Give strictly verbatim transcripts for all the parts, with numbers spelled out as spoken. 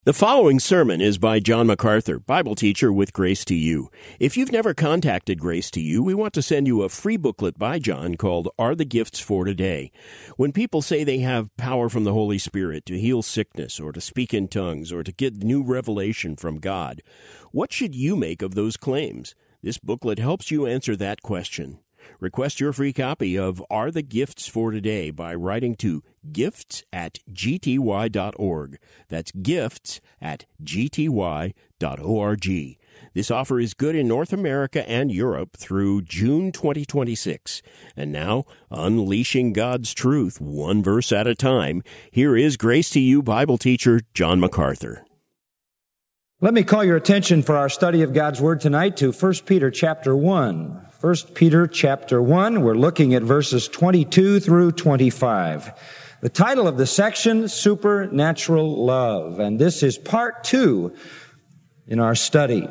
The following sermon is by John MacArthur, Bible teacher with Grace to You. If you've never contacted Grace to You, we want to send you a free booklet by John called Are the Gifts for Today? When people say they have power from the Holy Spirit to heal sickness or to speak in tongues or to get new revelation from God, what should you make of those claims? This booklet helps you answer that question. Request your free copy of Are the Gifts for Today by writing to gifts at g t y dot org. That's gifts at g t y dot org. This offer is good in North America and Europe through June twenty twenty-six. And now, unleashing God's truth one verse at a time, here is Grace to You Bible teacher John MacArthur. Let me call your attention for our study of God's Word tonight to First Peter chapter one. First Peter chapter one, we're looking at verses twenty-two through twenty-five. The title of the section, Supernatural Love, and this is part two in our study.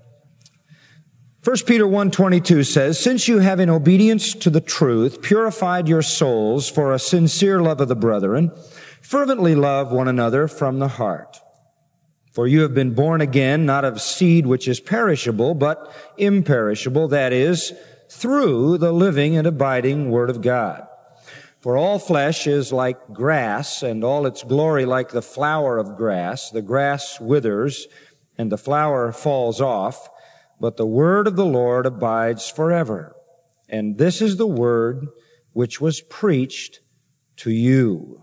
First Peter one twenty-two says, "Since you have in obedience to the truth purified your souls for a sincere love of the brethren, fervently love one another from the heart. For you have been born again, not of seed which is perishable, but imperishable, that is, through the living and abiding Word of God. For all flesh is like grass, and all its glory like the flower of grass. The grass withers, and the flower falls off, but the word of the Lord abides forever. And this is the word which was preached to you."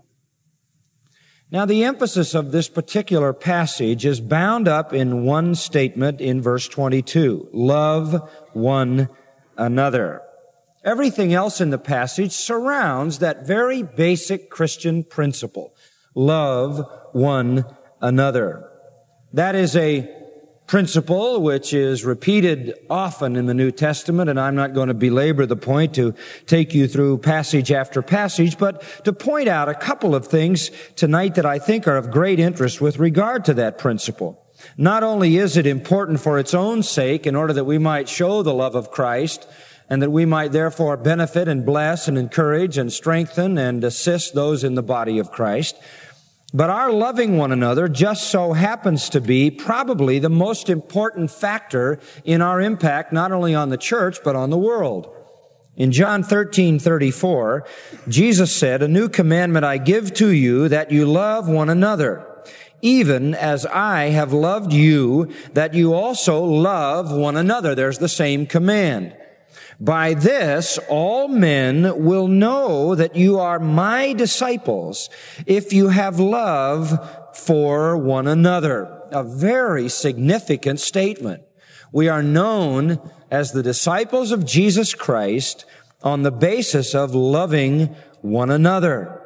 Now, the emphasis of this particular passage is bound up in one statement in verse twenty-two. Love one another. Everything else in the passage surrounds that very basic Christian principle. Love one another. That is a principle which is repeated often in the New Testament, and I'm not going to belabor the point to take you through passage after passage, but to point out a couple of things tonight that I think are of great interest with regard to that principle. Not only is it important for its own sake in order that we might show the love of Christ, and that we might therefore benefit and bless and encourage and strengthen and assist those in the body of Christ, but our loving one another just so happens to be probably the most important factor in our impact, not only on the church, but on the world. In John thirteen thirty-four, Jesus said, "A new commandment I give to you, that you love one another, even as I have loved you, that you also love one another." There's the same command. "By this all men will know that you are my disciples, if you have love for one another." A very significant statement. We are known as the disciples of Jesus Christ on the basis of loving one another.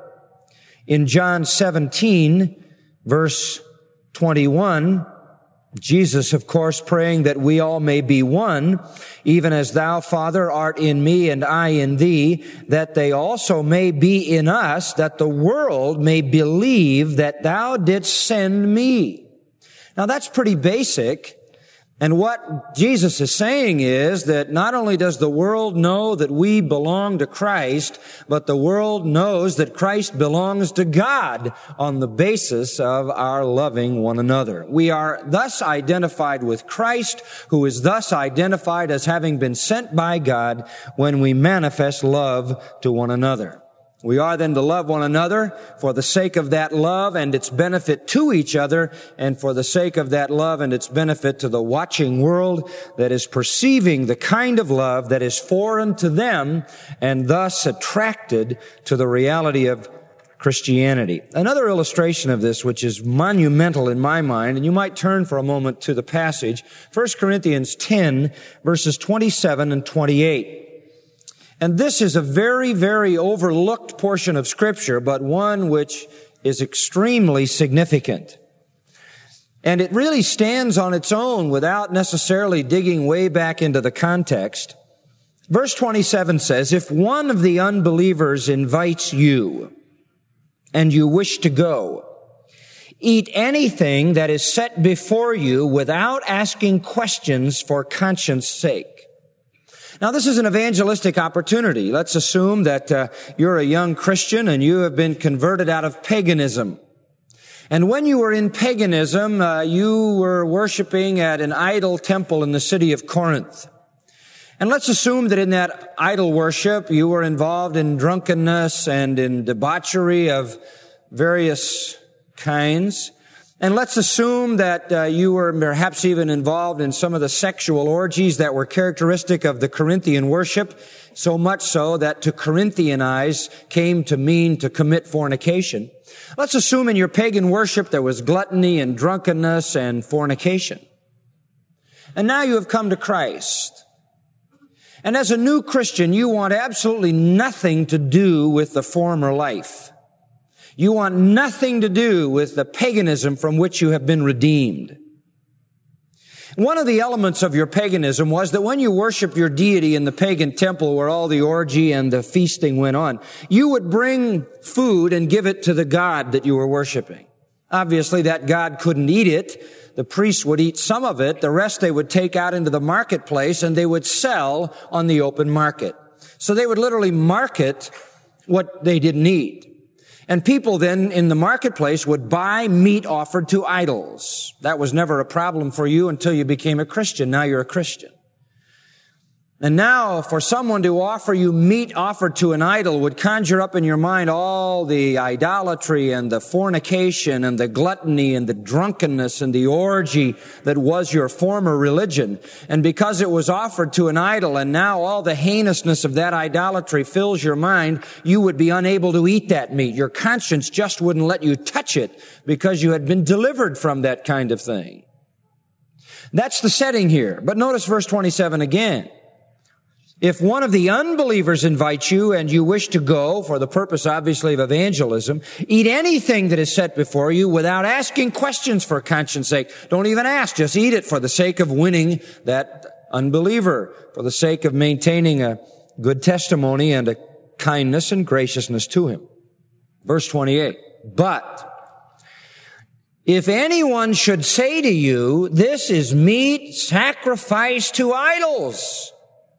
In John seventeen, verse twenty-one, Jesus, of course, praying that we all may be one, even as thou, Father, art in me and I in thee, that they also may be in us, that the world may believe that thou didst send me. Now, that's pretty basic. And what Jesus is saying is that not only does the world know that we belong to Christ, but the world knows that Christ belongs to God on the basis of our loving one another. We are thus identified with Christ, who is thus identified as having been sent by God when we manifest love to one another. We are then to love one another for the sake of that love and its benefit to each other, and for the sake of that love and its benefit to the watching world that is perceiving the kind of love that is foreign to them and thus attracted to the reality of Christianity. Another illustration of this, which is monumental in my mind, and you might turn for a moment to the passage, First Corinthians ten, verses twenty-seven and twenty-eight. And this is a very, very overlooked portion of Scripture, but one which is extremely significant. And it really stands on its own without necessarily digging way back into the context. Verse twenty-seven says, "If one of the unbelievers invites you, and you wish to go, eat anything that is set before you without asking questions for conscience sake." Now, this is an evangelistic opportunity. Let's assume that uh, you're a young Christian and you have been converted out of paganism. And when you were in paganism, uh, you were worshiping at an idol temple in the city of Corinth. And let's assume that in that idol worship, you were involved in drunkenness and in debauchery of various kinds. And let's assume that uh, you were perhaps even involved in some of the sexual orgies that were characteristic of the Corinthian worship, so much so that to Corinthianize came to mean to commit fornication. Let's assume in your pagan worship there was gluttony and drunkenness and fornication. And now you have come to Christ. And as a new Christian, you want absolutely nothing to do with the former life. You want nothing to do with the paganism from which you have been redeemed. One of the elements of your paganism was that when you worshiped your deity in the pagan temple where all the orgy and the feasting went on, you would bring food and give it to the god that you were worshiping. Obviously, that god couldn't eat it. The priests would eat some of it. The rest they would take out into the marketplace and they would sell on the open market. So they would literally market what they didn't eat. And people then in the marketplace would buy meat offered to idols. That was never a problem for you until you became a Christian. Now you're a Christian. And now for someone to offer you meat offered to an idol would conjure up in your mind all the idolatry and the fornication and the gluttony and the drunkenness and the orgy that was your former religion. And because it was offered to an idol and now all the heinousness of that idolatry fills your mind, you would be unable to eat that meat. Your conscience just wouldn't let you touch it because you had been delivered from that kind of thing. That's the setting here. But notice verse twenty-seven again. If one of the unbelievers invites you and you wish to go, for the purpose obviously of evangelism, eat anything that is set before you without asking questions for conscience sake. Don't even ask, just eat it for the sake of winning that unbeliever, for the sake of maintaining a good testimony and a kindness and graciousness to him. Verse twenty-eight, but if anyone should say to you, this is meat sacrificed to idols,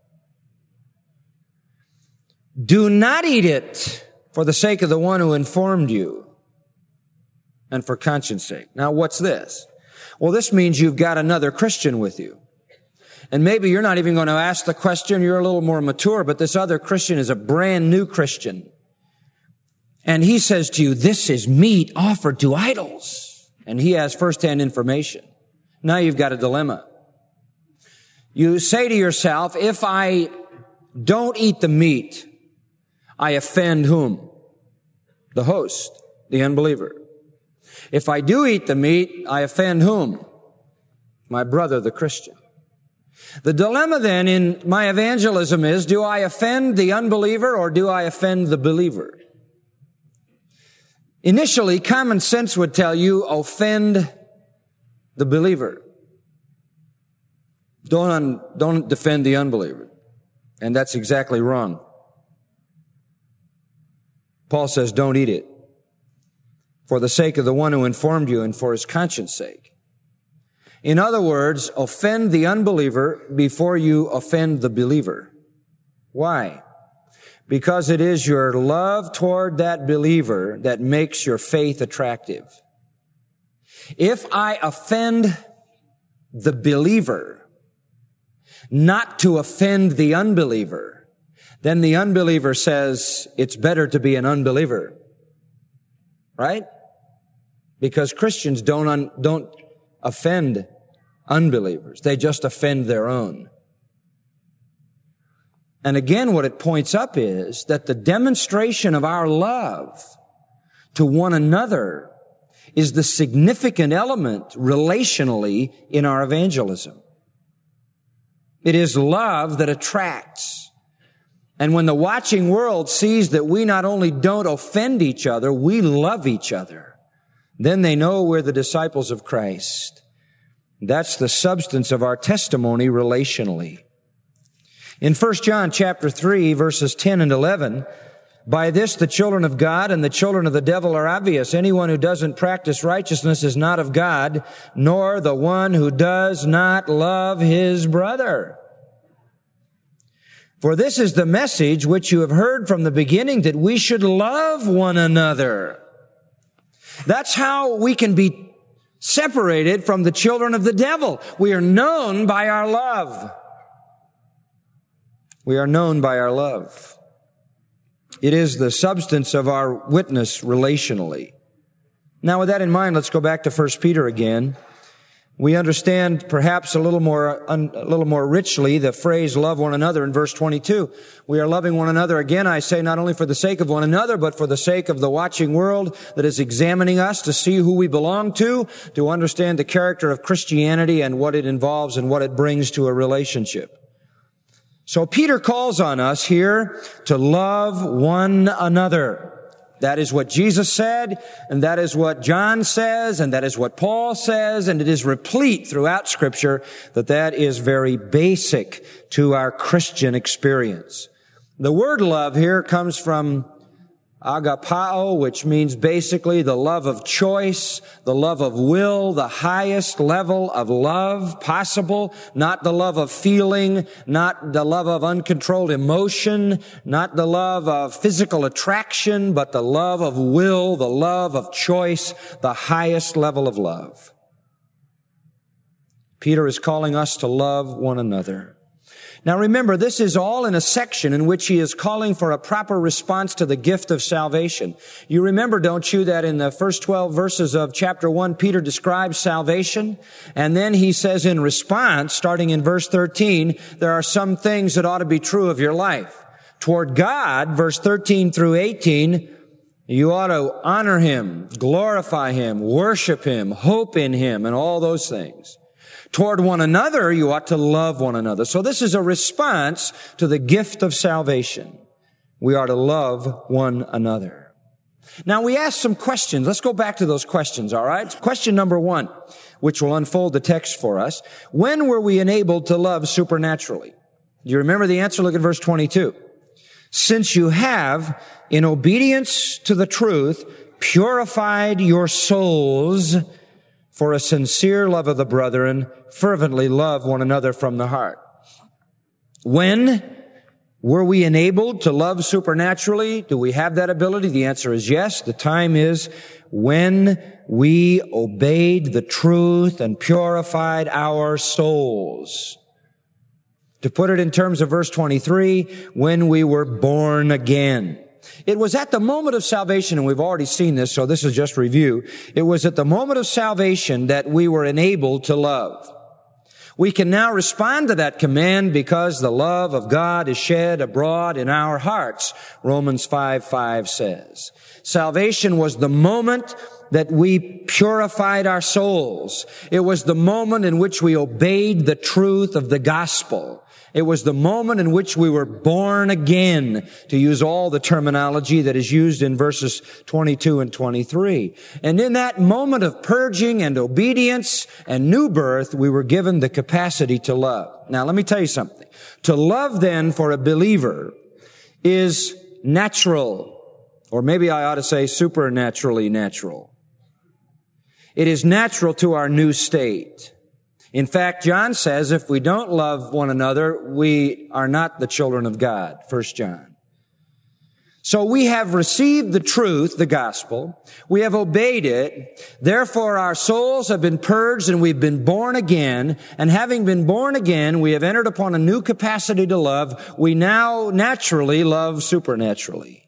do not eat it for the sake of the one who informed you and for conscience sake. Now, what's this? Well, this means you've got another Christian with you. And maybe you're not even going to ask the question. You're a little more mature, but this other Christian is a brand new Christian. And he says to you, this is meat offered to idols. And he has firsthand information. Now you've got a dilemma. You say to yourself, if I don't eat the meat, I offend whom? The host, the unbeliever. If I do eat the meat, I offend whom? My brother, the Christian. The dilemma then in my evangelism is, do I offend the unbeliever or do I offend the believer? Initially, common sense would tell you, offend the believer. Don't, un, don't defend the unbeliever. And that's exactly wrong. Paul says, don't eat it for the sake of the one who informed you and for his conscience sake. In other words, offend the unbeliever before you offend the believer. Why? Because it is your love toward that believer that makes your faith attractive. If I offend the believer, not to offend the unbeliever, then the unbeliever says it's better to be an unbeliever. Right? Because Christians don't un, don't offend unbelievers. They just offend their own. And again, what it points up is that the demonstration of our love to one another is the significant element relationally in our evangelism. It is love that attracts. And when the watching world sees that we not only don't offend each other, we love each other, then they know we're the disciples of Christ. That's the substance of our testimony relationally. In First John chapter three, verses ten and eleven, by this the children of God and the children of the devil are obvious. Anyone who doesn't practice righteousness is not of God, nor the one who does not love his brother. For this is the message which you have heard from the beginning, that we should love one another. That's how we can be separated from the children of the devil. We are known by our love. We are known by our love. It is the substance of our witness relationally. Now, with that in mind, let's go back to First Peter again. We understand perhaps a little more, a little more richly the phrase love one another in verse twenty-two. We are loving one another again, I say, not only for the sake of one another, but for the sake of the watching world that is examining us to see who we belong to, to understand the character of Christianity and what it involves and what it brings to a relationship. So Peter calls on us here to love one another. That is what Jesus said, and that is what John says, and that is what Paul says, and it is replete throughout Scripture that that is very basic to our Christian experience. The word love here comes from agapao, which means basically the love of choice, the love of will, the highest level of love possible, not the love of feeling, not the love of uncontrolled emotion, not the love of physical attraction, but the love of will, the love of choice, the highest level of love. Peter is calling us to love one another. Now remember, this is all in a section in which he is calling for a proper response to the gift of salvation. You remember, don't you, that in the first twelve verses of chapter one, Peter describes salvation, and then he says in response, starting in verse thirteen, there are some things that ought to be true of your life. Toward God, verse thirteen through eighteen, you ought to honor Him, glorify Him, worship Him, hope in Him, and all those things. Toward one another, you ought to love one another. So this is a response to the gift of salvation. We are to love one another. Now we ask some questions. Let's go back to those questions, all right? Question number one, which will unfold the text for us. When were we enabled to love supernaturally? Do you remember the answer? Look at verse twenty-two. Since you have, in obedience to the truth, purified your souls for a sincere love of the brethren, fervently love one another from the heart. When were we enabled to love supernaturally? Do we have that ability? The answer is yes. The time is when we obeyed the truth and purified our souls. To put it in terms of verse twenty-three, when we were born again. It was at the moment of salvation, and we've already seen this, so this is just review. It was at the moment of salvation that we were enabled to love. We can now respond to that command because the love of God is shed abroad in our hearts, Romans five five says. Salvation was the moment that we purified our souls. It was the moment in which we obeyed the truth of the gospel. It was the moment in which we were born again, to use all the terminology that is used in verses twenty-two and twenty-three. And in that moment of purging and obedience and new birth, we were given the capacity to love. Now, let me tell you something. To love, then, for a believer is natural, or maybe I ought to say supernaturally natural. It is natural to our new state. In fact, John says if we don't love one another, we are not the children of God, First John. So we have received the truth, the gospel. We have obeyed it. Therefore, our souls have been purged and we've been born again. And having been born again, we have entered upon a new capacity to love. We now naturally love supernaturally.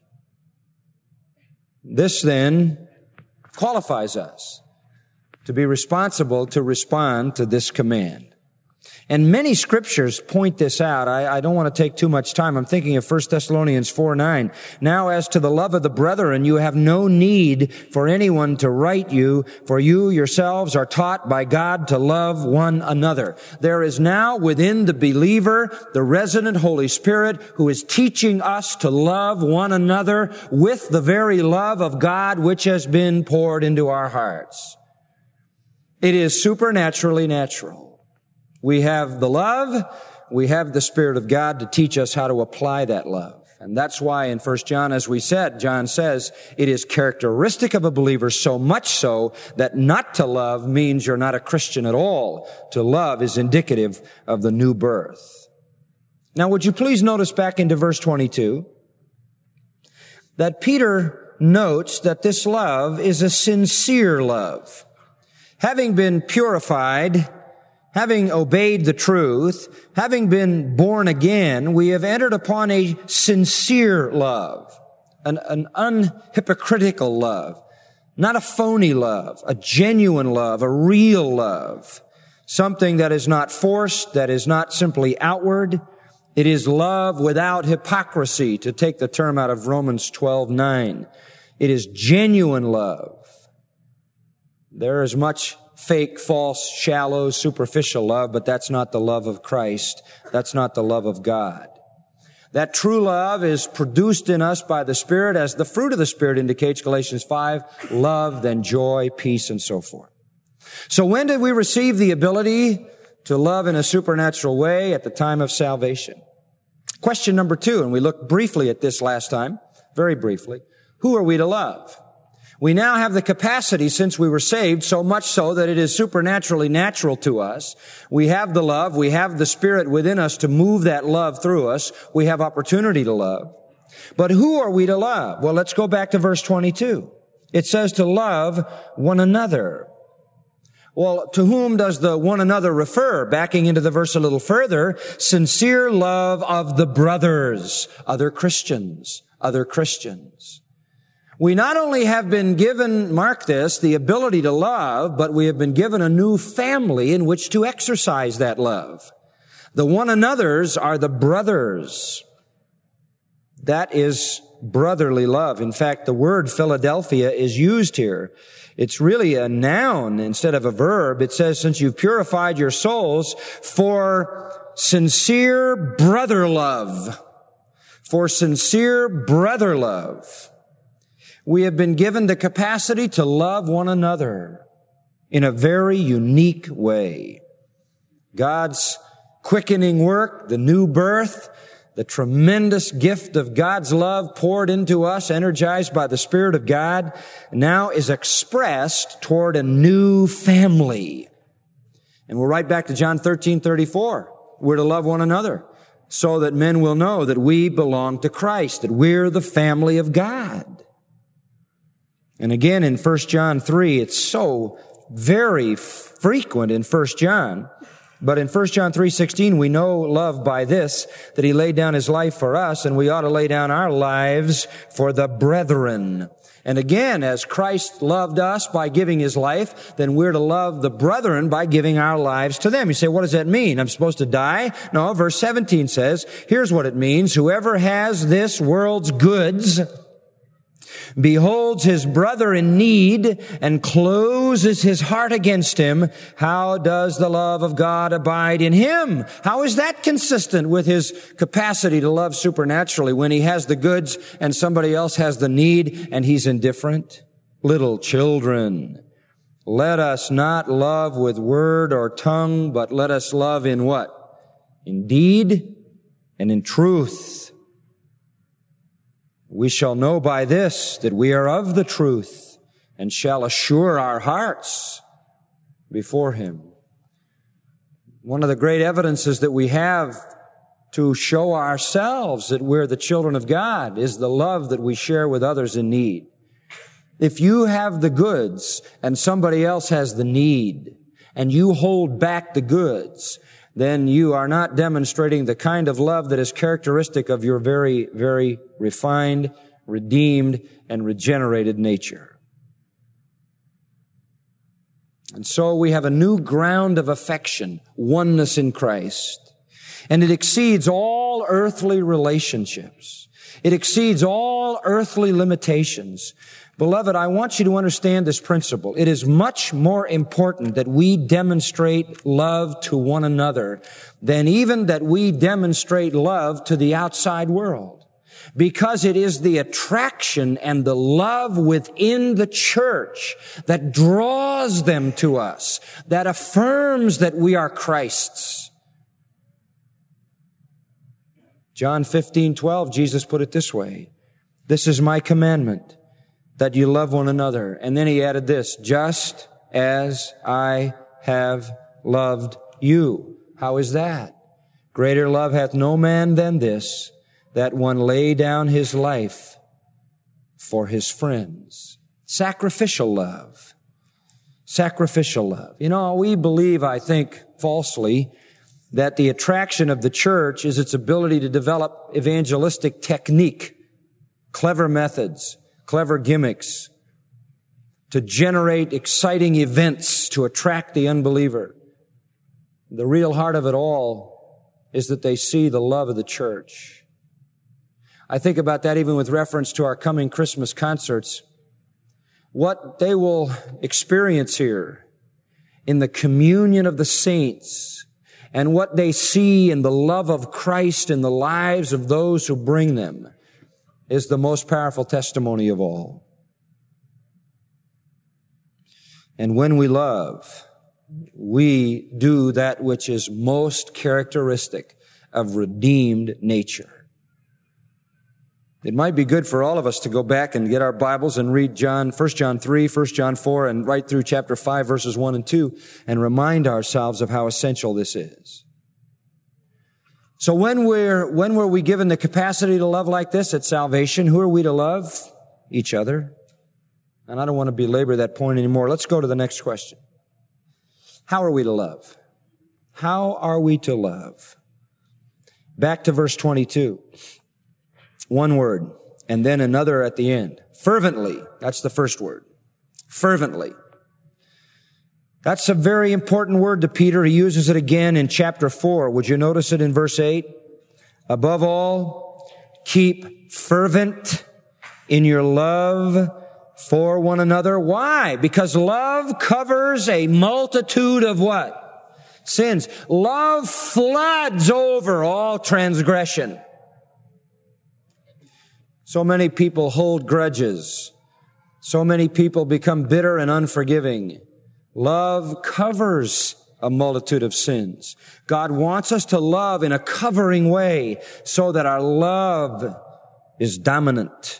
This then qualifies us to be responsible to respond to this command. And many scriptures point this out. I, I don't want to take too much time. I'm thinking of First Thessalonians four nine. Now as to the love of the brethren, you have no need for anyone to write you, for you yourselves are taught by God to love one another. There is now within the believer the resident Holy Spirit who is teaching us to love one another with the very love of God which has been poured into our hearts. It is supernaturally natural. We have the love, we have the Spirit of God to teach us how to apply that love. And that's why in First John, as we said, John says, it is characteristic of a believer so much so that not to love means you're not a Christian at all. To love is indicative of the new birth. Now, would you please notice back into verse twenty-two that Peter notes that this love is a sincere love. Having been purified, having obeyed the truth, having been born again, we have entered upon a sincere love, an, an unhypocritical love, not a phony love, a genuine love, a real love, something that is not forced, that is not simply outward. It is love without hypocrisy, to take the term out of Romans twelve nine. It is genuine love. There is much fake, false, shallow, superficial love, but that's not the love of Christ. That's not the love of God. That true love is produced in us by the Spirit, as the fruit of the Spirit indicates, Galatians five, love, then joy, peace, and so forth. So when did we receive the ability to love in a supernatural way? At the time of salvation. Question number two, and we looked briefly at this last time, very briefly. Who are we to love? We now have the capacity, since we were saved, so much so that it is supernaturally natural to us. We have the love, we have the Spirit within us to move that love through us. We have opportunity to love. But who are we to love? Well, let's go back to verse twenty-two. It says to love one another. Well, to whom does the one another refer? Backing into the verse a little further, sincere love of the brothers, other Christians, other Christians. We not only have been given, mark this, the ability to love, but we have been given a new family in which to exercise that love. The one another's are the brothers. That is brotherly love. In fact, the word Philadelphia is used here. It's really a noun instead of a verb. It says, since you've purified your souls for sincere brother love. For sincere brother love. We have been given the capacity to love one another in a very unique way. God's quickening work, the new birth, the tremendous gift of God's love poured into us, energized by the Spirit of God, now is expressed toward a new family. And we're right back to John thirteen thirty-four. We're to love one another so that men will know that we belong to Christ, that we're the family of God. And again, in First John three, it's so very frequent in First John. But in First John three sixteen, we know love by this, that He laid down His life for us, and we ought to lay down our lives for the brethren. And again, as Christ loved us by giving His life, then we're to love the brethren by giving our lives to them. You say, what does that mean? I'm supposed to die? No, verse seventeen says, here's what it means. Whoever has this world's goods beholds his brother in need and closes his heart against him, how does the love of God abide in him? How is that consistent with his capacity to love supernaturally when he has the goods and somebody else has the need and he's indifferent? Little children, let us not love with word or tongue, but let us love in what? In deed and in truth. We shall know by this that we are of the truth and shall assure our hearts before Him. One of the great evidences that we have to show ourselves that we're the children of God is the love that we share with others in need. If you have the goods and somebody else has the need and you hold back the goods, then you are not demonstrating the kind of love that is characteristic of your very, very refined, redeemed, and regenerated nature. And so we have a new ground of affection, oneness in Christ. And it exceeds all earthly relationships. It exceeds all earthly limitations. Beloved, I want you to understand this principle. It is much more important that we demonstrate love to one another than even that we demonstrate love to the outside world. Because it is the attraction and the love within the church that draws them to us, that affirms that we are Christ's. John fifteen twelve, Jesus put it this way, this is my commandment, that you love one another. And then He added this, just as I have loved you. How is that? Greater love hath no man than this, that one lay down his life for his friends. Sacrificial love. Sacrificial love. You know, we believe, I think, falsely, that the attraction of the church is its ability to develop evangelistic technique, clever methods, clever gimmicks, to generate exciting events to attract the unbeliever. The real heart of it all is that they see the love of the church. I think about that even with reference to our coming Christmas concerts. What they will experience here in the communion of the saints and what they see in the love of Christ in the lives of those who bring them is the most powerful testimony of all. And when we love, we do that which is most characteristic of redeemed nature. It might be good for all of us to go back and get our Bibles and read John, First John three, First John four, and right through chapter five, verses one and two, and remind ourselves of how essential this is. So when we're, when were we given the capacity to love like this at salvation? Who are we to love? Each other. And I don't want to belabor that point anymore. Let's go to the next question. How are we to love? How are we to love? Back to verse twenty-two. One word, and then another at the end. Fervently. That's the first word. Fervently. That's a very important word to Peter. He uses it again in chapter four. Would you notice it in verse eight? Above all, keep fervent in your love for one another. Why? Because love covers a multitude of what? Sins. Love floods over all transgression. So many people hold grudges. So many people become bitter and unforgiving. Love covers a multitude of sins. God wants us to love in a covering way so that our love is dominant.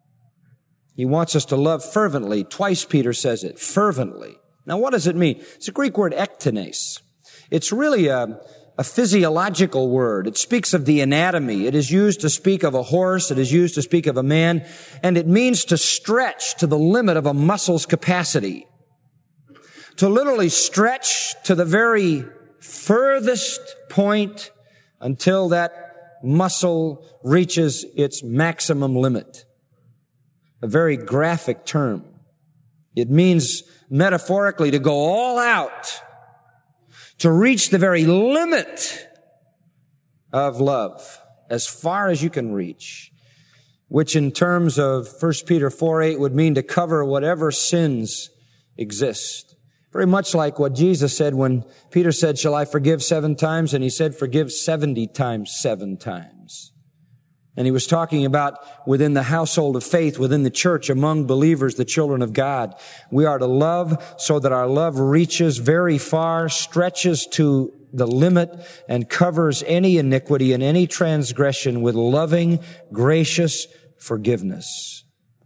He wants us to love fervently. Twice Peter says it, fervently. Now what does it mean? It's a Greek word ektenes. It's really a, a physiological word. It speaks of the anatomy. It is used to speak of a horse. It is used to speak of a man. And it means to stretch to the limit of a muscle's capacity. To literally stretch to the very furthest point until that muscle reaches its maximum limit. A very graphic term. It means metaphorically to go all out, to reach the very limit of love, as far as you can reach, which in terms of First Peter four eight would mean to cover whatever sins exist. Very much like what Jesus said when Peter said, shall I forgive seven times? And he said, forgive seventy times seven times. And he was talking about within the household of faith, within the church, among believers, the children of God. We are to love so that our love reaches very far, stretches to the limit, and covers any iniquity and any transgression with loving, gracious forgiveness.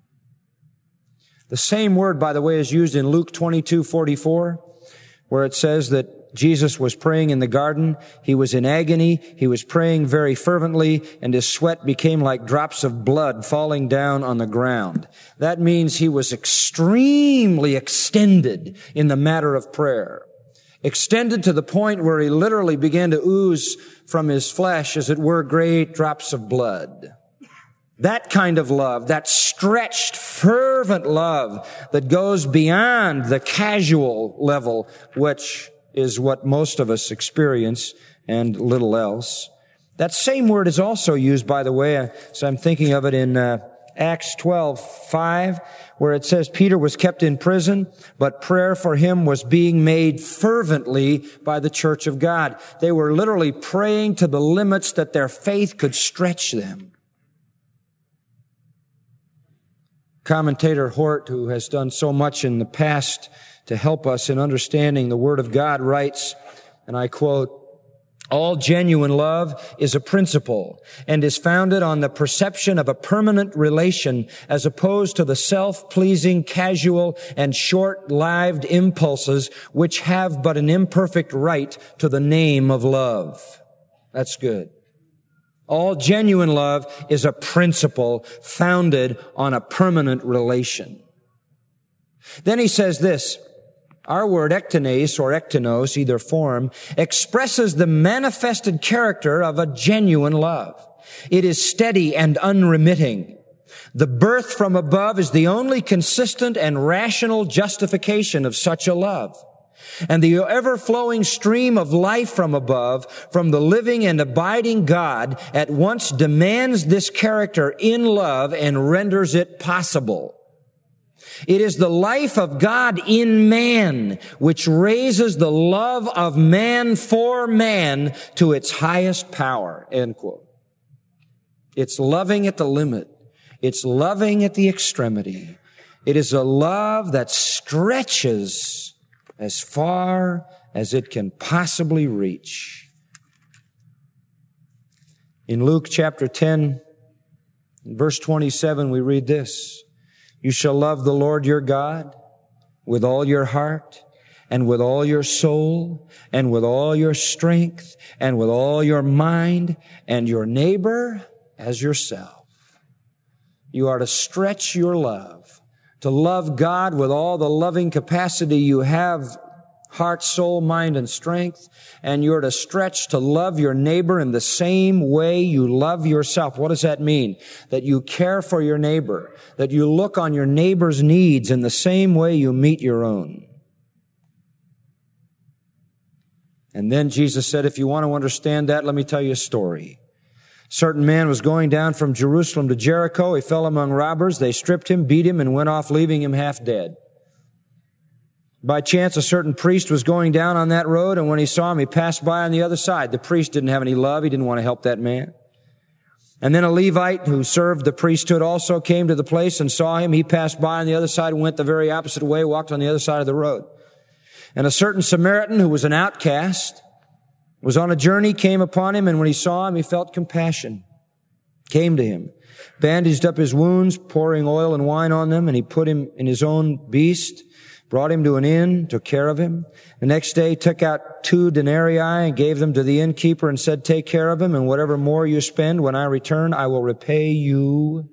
The same word, by the way, is used in Luke twenty-two forty-four, where it says that Jesus was praying in the garden. He was in agony. He was praying very fervently, and his sweat became like drops of blood falling down on the ground. That means he was extremely extended in the matter of prayer. Extended to the point where he literally began to ooze from his flesh, as it were, great drops of blood. That kind of love, that stretched, fervent love that goes beyond the casual level, which is what most of us experience and little else. That same word is also used, by the way, so I'm thinking of it in uh, Acts twelve five, where it says Peter was kept in prison, but prayer for him was being made fervently by the church of God. They were literally praying to the limits that their faith could stretch them. Commentator Hort, who has done so much in the past to help us in understanding the Word of God, writes, and I quote, all genuine love is a principle and is founded on the perception of a permanent relation as opposed to the self-pleasing, casual, and short-lived impulses which have but an imperfect right to the name of love. That's good. All genuine love is a principle founded on a permanent relation. Then he says this, our word ektenes or ektenos, either form, expresses the manifested character of a genuine love. It is steady and unremitting. The birth from above is the only consistent and rational justification of such a love. And the ever-flowing stream of life from above, from the living and abiding God, at once demands this character in love and renders it possible. It is the life of God in man which raises the love of man for man to its highest power, end quote. It's loving at the limit. It's loving at the extremity. It is a love that stretches as far as it can possibly reach. In Luke chapter ten, verse twenty-seven, we read this, you shall love the Lord your God with all your heart and with all your soul and with all your strength and with all your mind, and your neighbor as yourself. You are to stretch your love, to love God with all the loving capacity you have, heart, soul, mind, and strength, and you're to stretch to love your neighbor in the same way you love yourself. What does that mean? That you care for your neighbor, that you look on your neighbor's needs in the same way you meet your own. And then Jesus said, if you want to understand that, let me tell you a story. A certain man was going down from Jerusalem to Jericho. He fell among robbers. They stripped him, beat him, and went off, leaving him half dead. By chance, a certain priest was going down on that road, and when he saw him, he passed by on the other side. The priest didn't have any love. He didn't want to help that man. And then a Levite who served the priesthood also came to the place and saw him. He passed by on the other side and went the very opposite way, walked on the other side of the road. And a certain Samaritan who was an outcast was on a journey, came upon him, and when he saw him, he felt compassion, came to him, bandaged up his wounds, pouring oil and wine on them, and he put him in his own beast, brought him to an inn, took care of him. The next day, took out two denarii and gave them to the innkeeper and said, take care of him, and whatever more you spend, when I return, I will repay you.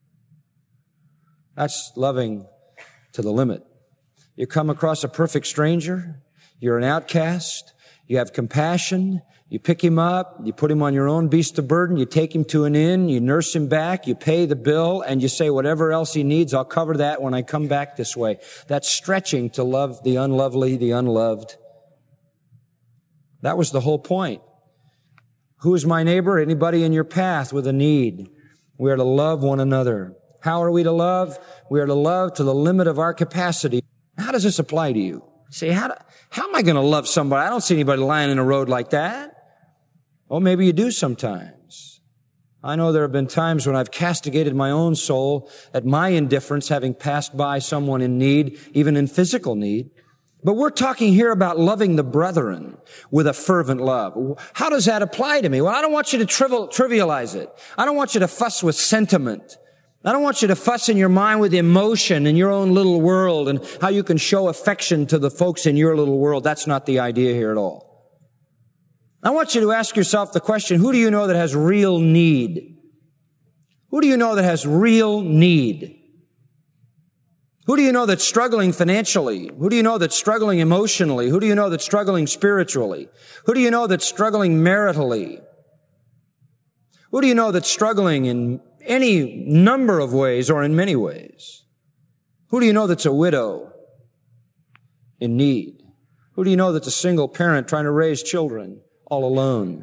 That's loving to the limit. You come across a perfect stranger, you're an outcast, you have compassion, you pick him up, you put him on your own beast of burden, you take him to an inn, you nurse him back, you pay the bill, and you say, whatever else he needs, I'll cover that when I come back this way. That's stretching to love the unlovely, the unloved. That was the whole point. Who is my neighbor? Anybody in your path with a need. We are to love one another. How are we to love? We are to love to the limit of our capacity. How does this apply to you? You say, how, do, how am I going to love somebody? I don't see anybody lying in a road like that. Oh, maybe you do sometimes. I know there have been times when I've castigated my own soul at my indifference, having passed by someone in need, even in physical need. But we're talking here about loving the brethren with a fervent love. How does that apply to me? Well, I don't want you to trivial, trivialize it. I don't want you to fuss with sentiment. I don't want you to fuss in your mind with emotion in your own little world and how you can show affection to the folks in your little world. That's not the idea here at all. I want you to ask yourself the question, who do you know that has real need? Who do you know that has real need? Who do you know that's struggling financially? Who do you know that's struggling emotionally? Who do you know that's struggling spiritually? Who do you know that's struggling maritally? Who do you know that's struggling in any number of ways or in many ways? Who do you know that's a widow in need? Who do you know that's a single parent trying to raise children all alone?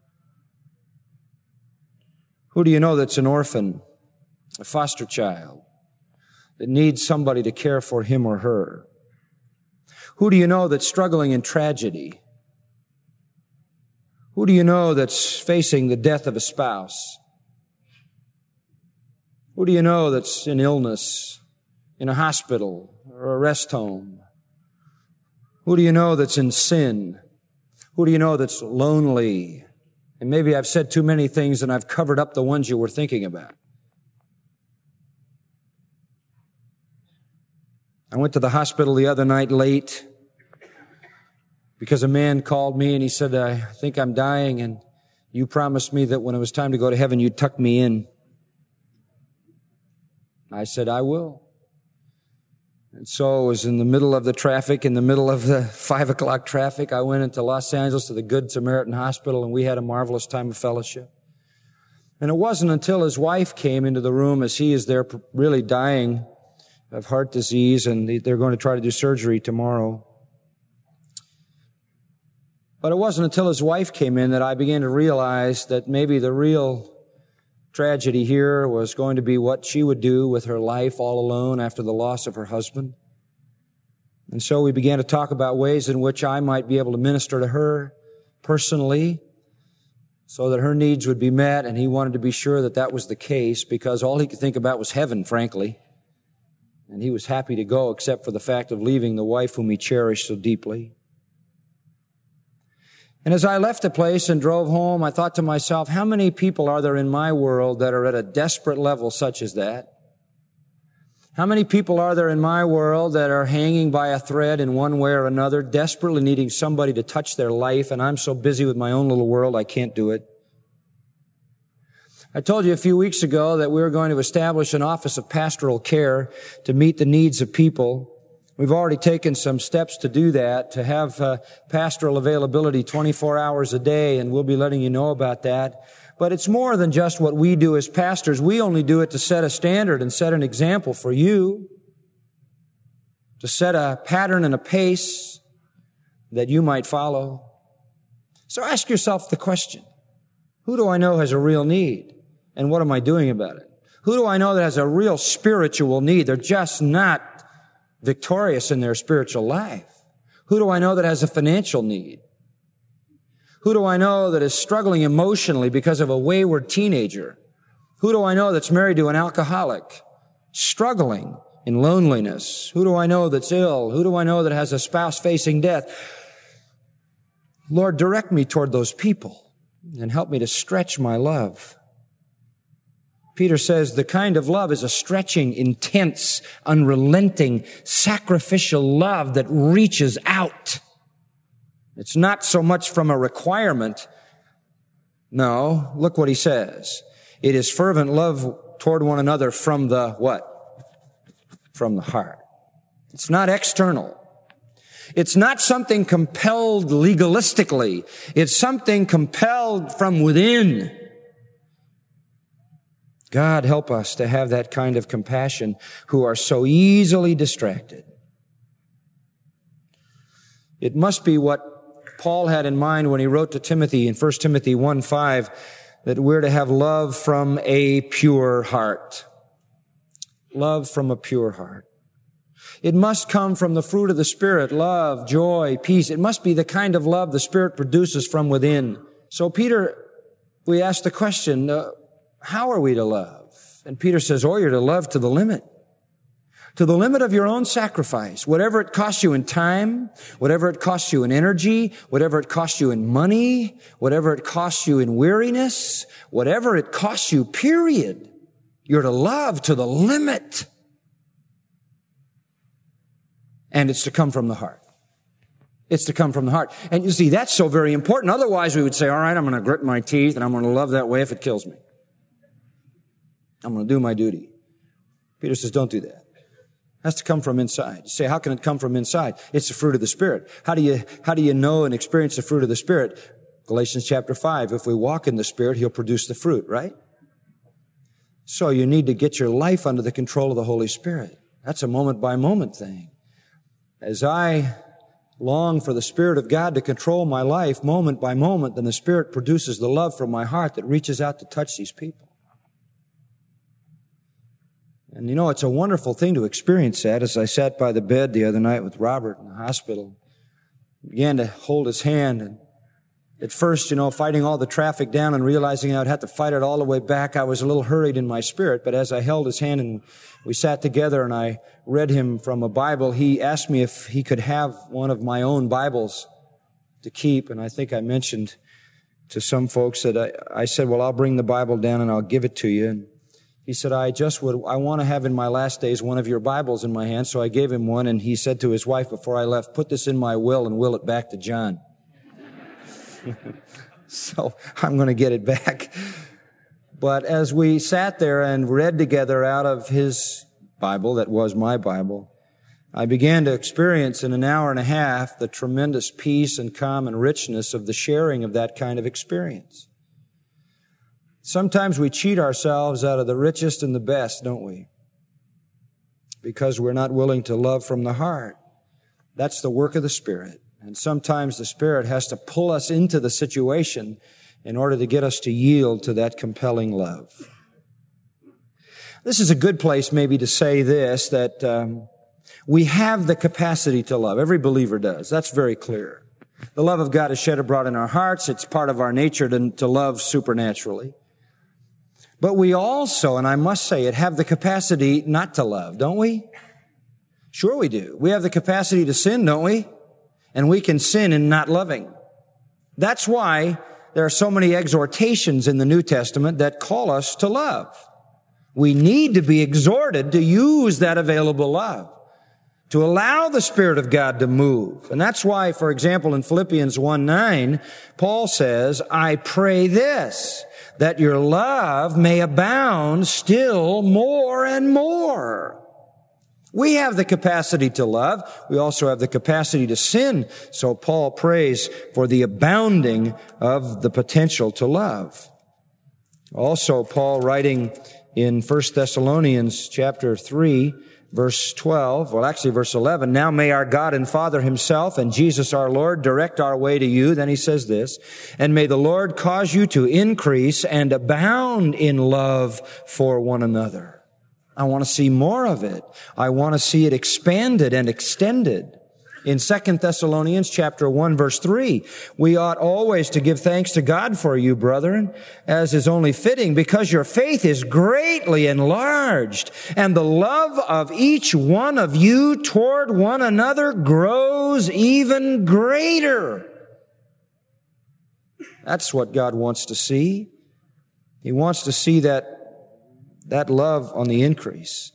Who do you know that's an orphan, a foster child, that needs somebody to care for him or her? Who do you know that's struggling in tragedy? Who do you know that's facing the death of a spouse? Who do you know that's in illness, in a hospital or a rest home? Who do you know that's in sin? Who do you know that's lonely? And maybe I've said too many things and I've covered up the ones you were thinking about. I went to the hospital the other night late because a man called me and he said, I think I'm dying. And You promised me that when it was time to go to heaven, you'd tuck me in. I said, I will. And so it was in the middle of the traffic, in the middle of the five o'clock traffic. I went into Los Angeles to the Good Samaritan Hospital, and we had a marvelous time of fellowship. And it wasn't until his wife came into the room as he is there really dying of heart disease, and they're going to try to do surgery tomorrow. But it wasn't until his wife came in that I began to realize that maybe the real tragedy here was going to be what she would do with her life all alone after the loss of her husband. And so we began to talk about ways in which I might be able to minister to her personally so that her needs would be met, and he wanted to be sure that that was the case because all he could think about was heaven, frankly. And he was happy to go except for the fact of leaving the wife whom he cherished so deeply. And as I left the place and drove home, I thought to myself, how many people are there in my world that are at a desperate level such as that? How many people are there in my world that are hanging by a thread in one way or another, desperately needing somebody to touch their life, and I'm so busy with my own little world I can't do it? I told you a few weeks ago that we were going to establish an office of pastoral care to meet the needs of people. We've already taken some steps to do that, to have uh, pastoral availability twenty-four hours a day, and we'll be letting you know about that. But it's more than just what we do as pastors. We only do it to set a standard and set an example for you, to set a pattern and a pace that you might follow. So ask yourself the question, who do I know has a real need, and what am I doing about it? Who do I know that has a real spiritual need? They're just not victorious in their spiritual life. Who do I know that has a financial need? Who do I know that is struggling emotionally because of a wayward teenager? Who do I know that's married to an alcoholic, struggling in loneliness? Who do I know that's ill? Who do I know that has a spouse facing death? Lord, direct me toward those people and help me to stretch my love. Peter says the kind of love is a stretching, intense, unrelenting, sacrificial love that reaches out. It's not so much from a requirement. No, look what he says. It is fervent love toward one another from the what? From the heart. It's not external. It's not something compelled legalistically. It's something compelled from within. God, help us to have that kind of compassion who are so easily distracted. It must be what Paul had in mind when he wrote to Timothy in First Timothy one five, that we're to have love from a pure heart. Love from a pure heart. It must come from the fruit of the Spirit, love, joy, peace. It must be the kind of love the Spirit produces from within. So Peter, we ask the question, uh, how are we to love? And Peter says, oh, you're to love to the limit. To the limit of your own sacrifice. Whatever it costs you in time, whatever it costs you in energy, whatever it costs you in money, whatever it costs you in weariness, whatever it costs you, period. You're to love to the limit. And it's to come from the heart. It's to come from the heart. And you see, that's so very important. Otherwise, we would say, all right, I'm going to grit my teeth and I'm going to love that way if it kills me. I'm going to do my duty. Peter says, don't do that. It has to come from inside. You say, how can it come from inside? It's the fruit of the Spirit. How do you, how do you know and experience the fruit of the Spirit? Galatians chapter five, if we walk in the Spirit, He'll produce the fruit, right? So you need to get your life under the control of the Holy Spirit. That's a moment by moment thing. As I long for the Spirit of God to control my life moment by moment, then the Spirit produces the love from my heart that reaches out to touch these people. And you know, it's a wonderful thing to experience that. As I sat by the bed the other night with Robert in the hospital, I began to hold his hand, and at first, you know, fighting all the traffic down and realizing I'd have to fight it all the way back, I was a little hurried in my spirit. But as I held his hand and we sat together and I read him from a Bible, he asked me if he could have one of my own Bibles to keep. And I think I mentioned to some folks that I, I said, well, I'll bring the Bible down and I'll give it to you. And he said, I just would, I want to have in my last days one of your Bibles in my hand. So I gave him one, and he said to his wife before I left, put this in my will and will it back to John. So I'm going to get it back. But as we sat there and read together out of his Bible, that was my Bible, I began to experience in an hour and a half the tremendous peace and calm and richness of the sharing of that kind of experience. Sometimes we cheat ourselves out of the richest and the best, don't we? Because we're not willing to love from the heart. That's the work of the Spirit. And sometimes the Spirit has to pull us into the situation in order to get us to yield to that compelling love. This is a good place maybe to say this, that um, we have the capacity to love. Every believer does. That's very clear. The love of God is shed abroad in our hearts. It's part of our nature to, to love supernaturally. But we also, and I must say it, have the capacity not to love, don't we? Sure we do. We have the capacity to sin, don't we? And we can sin in not loving. That's why there are so many exhortations in the New Testament that call us to love. We need to be exhorted to use that available love, to allow the Spirit of God to move. And that's why, for example, in Philippians one nine, Paul says, I pray this, that your love may abound still more and more. We have the capacity to love. We also have the capacity to sin. So Paul prays for the abounding of the potential to love. Also, Paul writing in First Thessalonians chapter three, verse twelve, well, actually verse eleven, now may our God and Father himself and Jesus our Lord direct our way to you. Then he says this, and may the Lord cause you to increase and abound in love for one another. I want to see more of it. I want to see it expanded and extended. In Second Thessalonians chapter one, verse three, we ought always to give thanks to God for you, brethren, as is only fitting, because your faith is greatly enlarged, and the love of each one of you toward one another grows even greater. That's what God wants to see. He wants to see that that love on the increase.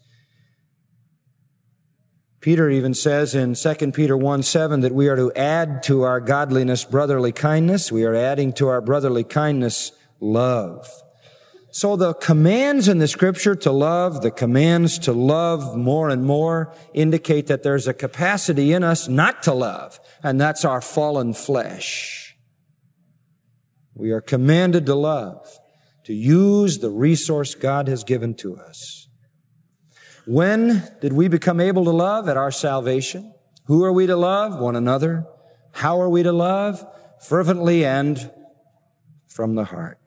Peter even says in Second Peter one seven that we are to add to our godliness brotherly kindness. We are adding to our brotherly kindness love. So the commands in the Scripture to love, the commands to love more and more indicate that there's a capacity in us not to love, and that's our fallen flesh. We are commanded to love, to use the resource God has given to us. When did we become able to love? At our salvation. Who are we to love? One another. How are we to love? Fervently and from the heart.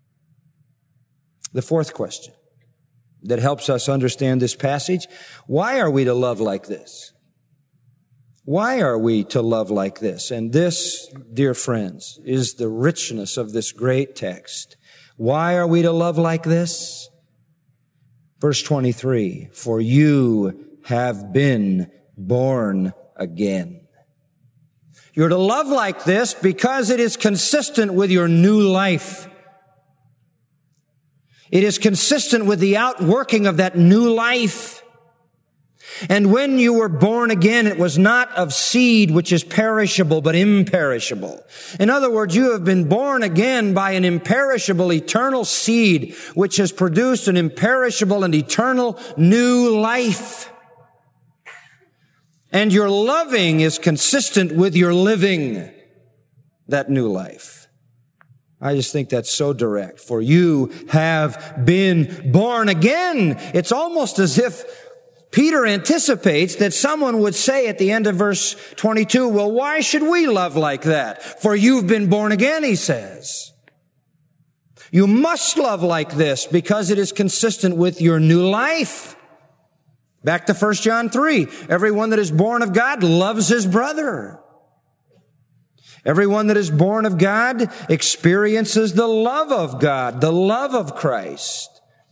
The fourth question that helps us understand this passage, why are we to love like this? Why are we to love like this? And this, dear friends, is the richness of this great text. Why are we to love like this? Verse twenty-three, for you have been born again. You're to love like this because it is consistent with your new life. It is consistent with the outworking of that new life. And when you were born again, it was not of seed which is perishable, but imperishable. In other words, you have been born again by an imperishable, eternal seed, which has produced an imperishable and eternal new life. And your loving is consistent with your living that new life. I just think that's so direct. For you have been born again. It's almost as if Peter anticipates that someone would say at the end of verse twenty-two, well, why should we love like that? For you've been born again, he says. You must love like this because it is consistent with your new life. Back to First John three. Everyone that is born of God loves his brother. Everyone that is born of God experiences the love of God, the love of Christ.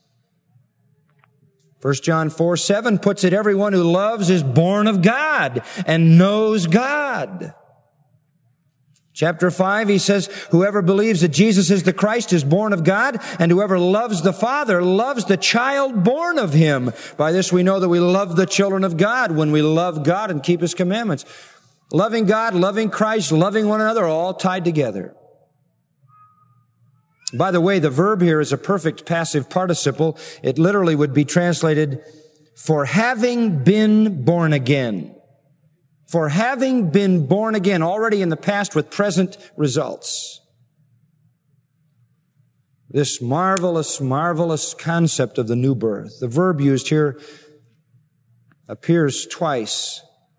First John four seven puts it, everyone who loves is born of God and knows God. Chapter five, he says, whoever believes that Jesus is the Christ is born of God, and whoever loves the Father loves the child born of him. By this we know that we love the children of God when we love God and keep his commandments. Loving God, loving Christ, loving one another are all tied together. By the way, the verb here is a perfect passive participle. It literally would be translated, for having been born again. For having been born again, already in the past with present results. This marvelous, marvelous concept of the new birth. The verb used here appears twice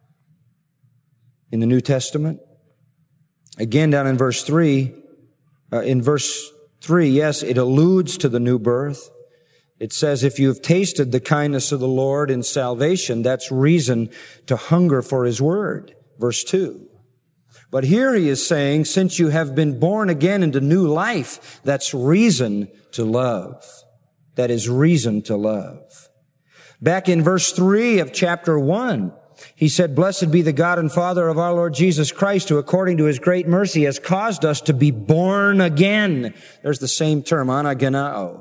in the New Testament. Again, down in verse three, uh, in verse three, yes, it alludes to the new birth. It says, if you've tasted the kindness of the Lord in salvation, that's reason to hunger for His word. Verse two. But here he is saying, since you have been born again into new life, that's reason to love. That is reason to love. Back in verse three of chapter one, he said, blessed be the God and Father of our Lord Jesus Christ, who according to His great mercy has caused us to be born again. There's the same term, anagenao.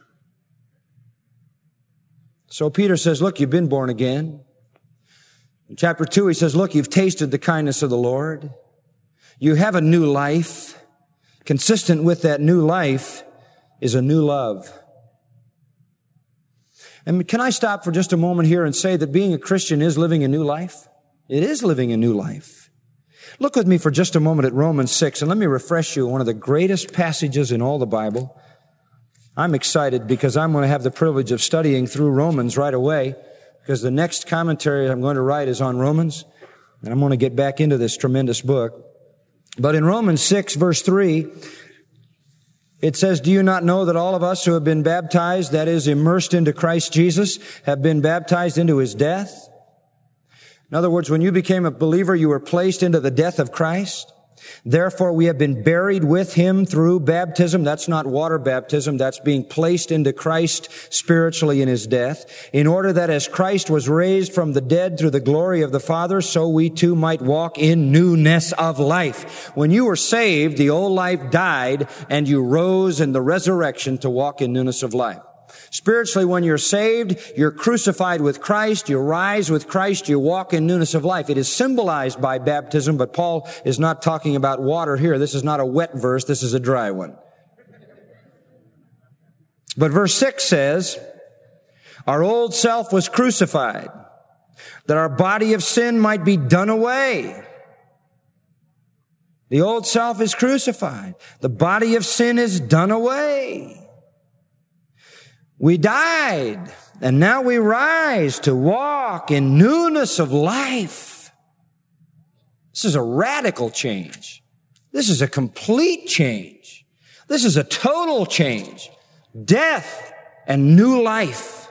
So Peter says, look, you've been born again. In chapter two, he says, look, you've tasted the kindness of the Lord. You have a new life. Consistent with that new life is a new love. And can I stop for just a moment here and say that being a Christian is living a new life? It is living a new life. Look with me for just a moment at Romans six, and let me refresh you on one of the greatest passages in all the Bible. I'm excited because I'm going to have the privilege of studying through Romans right away, because the next commentary I'm going to write is on Romans, and I'm going to get back into this tremendous book. But in Romans six, verse three, it says, do you not know that all of us who have been baptized, that is, immersed into Christ Jesus, have been baptized into His death? In other words, when you became a believer, you were placed into the death of Christ. Therefore, we have been buried with Him through baptism. That's not water baptism. That's being placed into Christ spiritually in His death, in order that as Christ was raised from the dead through the glory of the Father, so we too might walk in newness of life. When you were saved, the old life died, and you rose in the resurrection to walk in newness of life. Spiritually, when you're saved, you're crucified with Christ, you rise with Christ, you walk in newness of life. It is symbolized by baptism, but Paul is not talking about water here. This is not a wet verse, this is a dry one. But verse six says, our old self was crucified, that our body of sin might be done away. The old self is crucified. The body of sin is done away. We died, and now we rise to walk in newness of life. This is a radical change. This is a complete change. This is a total change. Death and new life.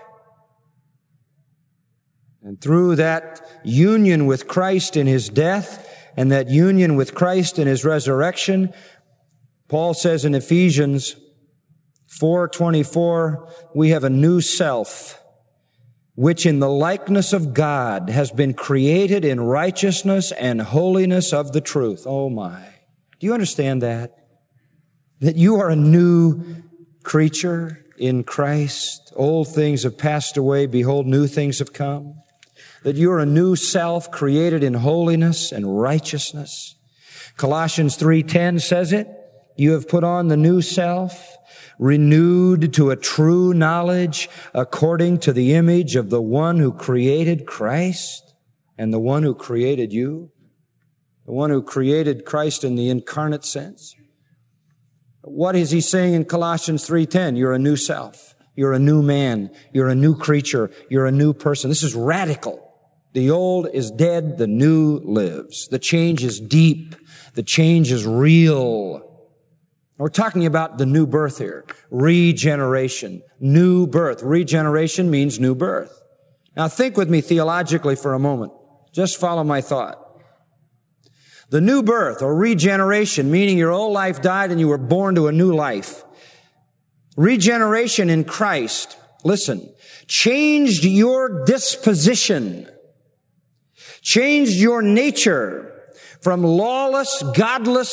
And through that union with Christ in His death and that union with Christ in His resurrection, Paul says in Ephesians four twenty-four, we have a new self, which in the likeness of God has been created in righteousness and holiness of the truth. Oh my. Do you understand that? That you are a new creature in Christ. Old things have passed away. Behold, new things have come. That you are a new self created in holiness and righteousness. Colossians three ten says it. You have put on the new self, renewed to a true knowledge according to the image of the one who created Christ and the one who created you, the one who created Christ in the incarnate sense. What is he saying in Colossians three ten? You're a new self. You're a new man. You're a new creature. You're a new person. This is radical. The old is dead. The new lives. The change is deep. The change is real. We're talking about the new birth here. Regeneration. New birth. Regeneration means new birth. Now think with me theologically for a moment. Just follow my thought. The new birth or regeneration, meaning your old life died and you were born to a new life. Regeneration in Christ, listen, changed your disposition, changed your nature from lawless, godless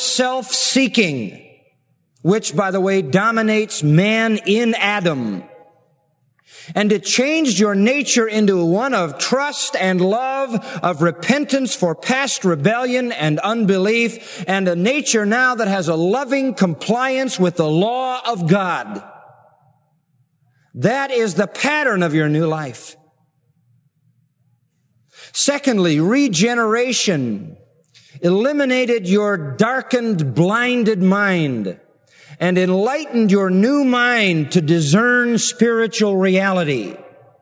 self-seeking, which, by the way, dominates man in Adam. And it changed your nature into one of trust and love, of repentance for past rebellion and unbelief, and a nature now that has a loving compliance with the law of God. That is the pattern of your new life. Secondly, regeneration eliminated your darkened, blinded mind and enlightened your new mind to discern spiritual reality.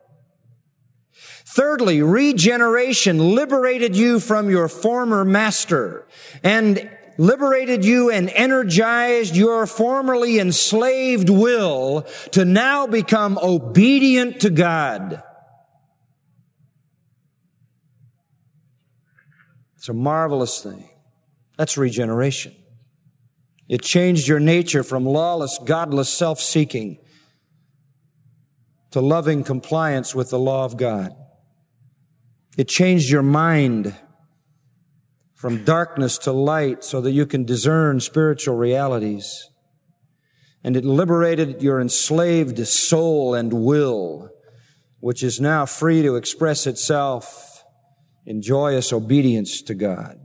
Thirdly, regeneration liberated you from your former master and liberated you and energized your formerly enslaved will to now become obedient to God. It's a marvelous thing. That's regeneration. It changed your nature from lawless, godless self-seeking to loving compliance with the law of God. It changed your mind from darkness to light so that you can discern spiritual realities. And it liberated your enslaved soul and will, which is now free to express itself in joyous obedience to God.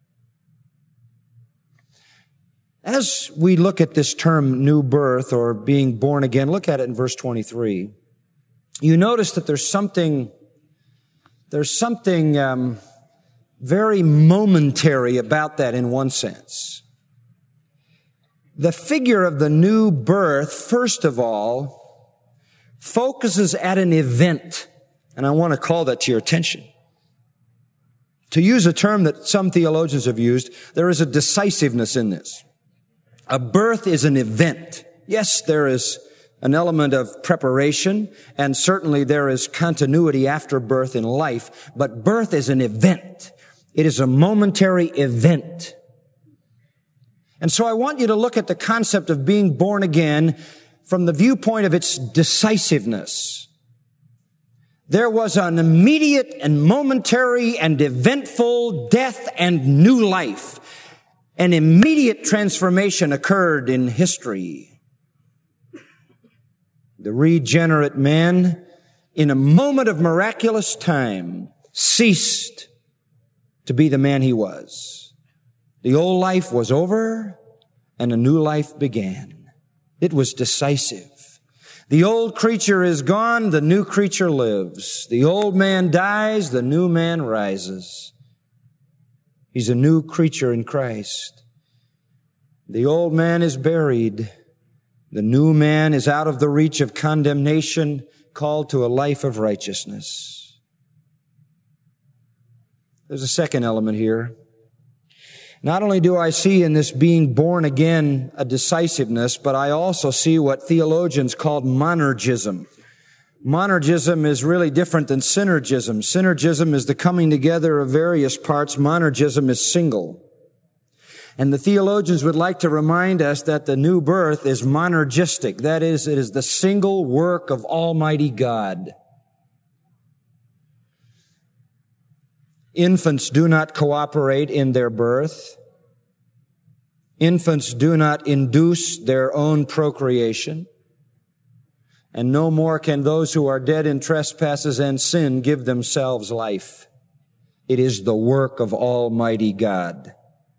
As we look at this term new birth or being born again, look at it in verse twenty-three. You notice that there's something, there's something um, very momentary about that in one sense. The figure of the new birth, first of all, focuses at an event, and I want to call that to your attention. To use a term that some theologians have used, there is a decisiveness in this. A birth is an event. Yes, there is an element of preparation, and certainly there is continuity after birth in life, but birth is an event. It is a momentary event. And so I want you to look at the concept of being born again from the viewpoint of its decisiveness. There was an immediate and momentary and eventful death and new life. An immediate transformation occurred in history. The regenerate man, in a moment of miraculous time, ceased to be the man he was. The old life was over and a new life began. It was decisive. The old creature is gone, the new creature lives. The old man dies, the new man rises. He's a new creature in Christ. The old man is buried. The new man is out of the reach of condemnation, called to a life of righteousness. There's a second element here. Not only do I see in this being born again a decisiveness, but I also see what theologians called monergism. Monergism is really different than synergism. Synergism is the coming together of various parts. Monergism is single. And the theologians would like to remind us that the new birth is monergistic. That is, it is the single work of Almighty God. Infants do not cooperate in their birth. Infants do not induce their own procreation. And no more can those who are dead in trespasses and sin give themselves life. It is the work of Almighty God.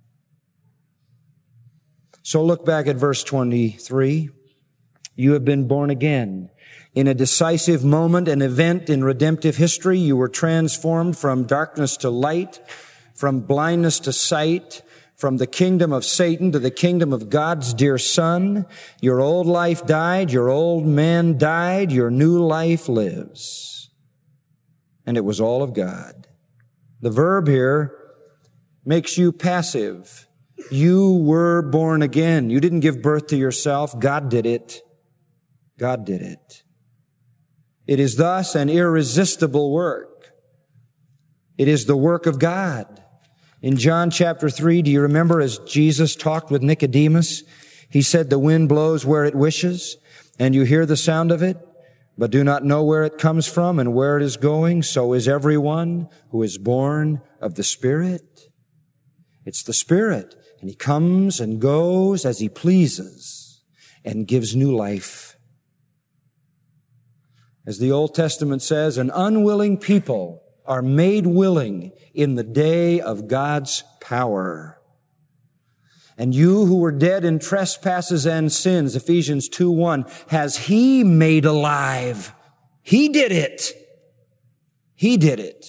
So look back at verse twenty-three. You have been born again. In a decisive moment, an event in redemptive history, you were transformed from darkness to light, from blindness to sight, from the kingdom of Satan to the kingdom of God's dear Son. Your old life died, your old man died, your new life lives. And it was all of God. The verb here makes you passive. You were born again. You didn't give birth to yourself. God did it. God did it. It is thus an irresistible work. It is the work of God. In John chapter three, do you remember as Jesus talked with Nicodemus? He said, the wind blows where it wishes, and you hear the sound of it, but do not know where it comes from and where it is going. So is everyone who is born of the Spirit. It's the Spirit, and He comes and goes as He pleases and gives new life. As the Old Testament says, an unwilling people are made willing in the day of God's power. And you who were dead in trespasses and sins, Ephesians two one, has He made alive. He did it. He did it.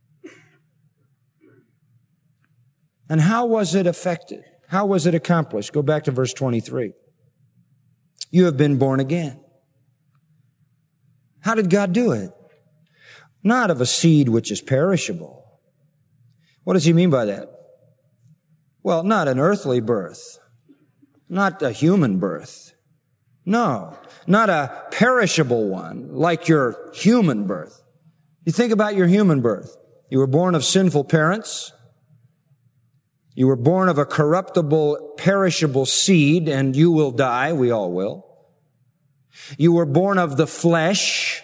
And how was it effected? How was it accomplished? Go back to verse twenty-three. You have been born again. How did God do it? Not of a seed which is perishable. What does He mean by that? Well, not an earthly birth. Not a human birth. No, not a perishable one like your human birth. You think about your human birth. You were born of sinful parents. You were born of a corruptible, perishable seed, and you will die. We all will. You were born of the flesh.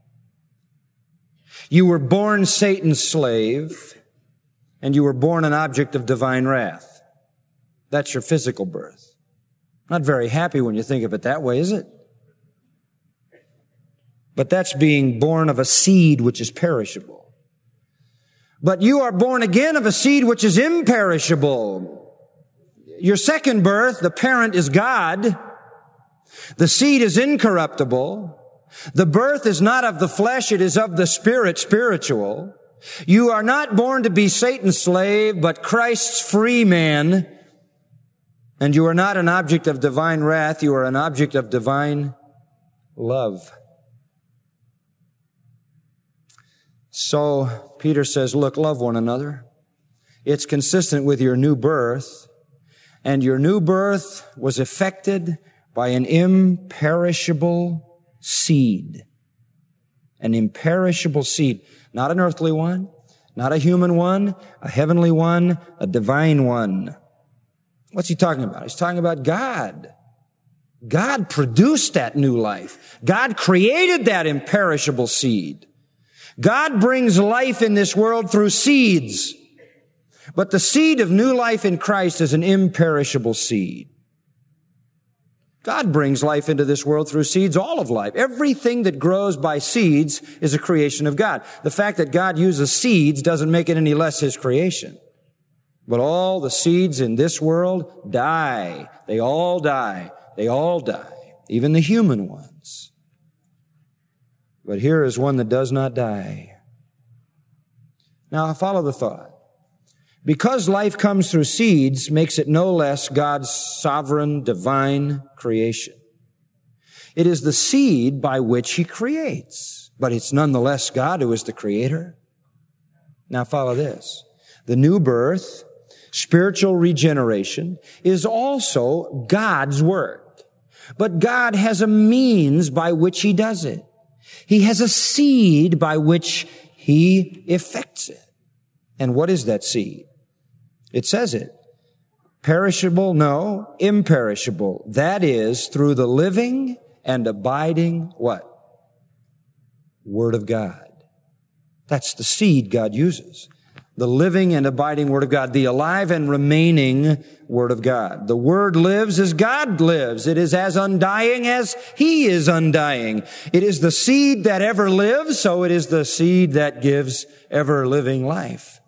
You were born Satan's slave, and you were born an object of divine wrath. That's your physical birth. Not very happy when you think of it that way, is it? But that's being born of a seed which is perishable. But you are born again of a seed which is imperishable. Your second birth, the parent is God. The seed is incorruptible. The birth is not of the flesh, it is of the Spirit, spiritual. You are not born to be Satan's slave, but Christ's free man. And you are not an object of divine wrath, you are an object of divine love. So Peter says, look, love one another. It's consistent with your new birth. And your new birth was effected by an imperishable seed. An imperishable seed. Not an earthly one, not a human one, a heavenly one, a divine one. What's he talking about? He's talking about God. God produced that new life. God created that imperishable seed. God brings life in this world through seeds. But the seed of new life in Christ is an imperishable seed. God brings life into this world through seeds, all of life. Everything that grows by seeds is a creation of God. The fact that God uses seeds doesn't make it any less His creation. But all the seeds in this world die. They all die. They all die. Even the human ones. But here is one that does not die. Now, follow the thought. Because life comes through seeds makes it no less God's sovereign, divine creation. It is the seed by which He creates, but it's nonetheless God who is the creator. Now, follow this. The new birth, spiritual regeneration, is also God's work. But God has a means by which He does it. He has a seed by which He effects it. And what is that seed? It says it. Perishable? No. Imperishable. That is through the living and abiding what? Word of God. That's the seed God uses. The living and abiding Word of God. The alive and remaining Word of God. The Word lives as God lives. It is as undying as He is undying. It is the seed that ever lives, so it is the seed that gives ever living life.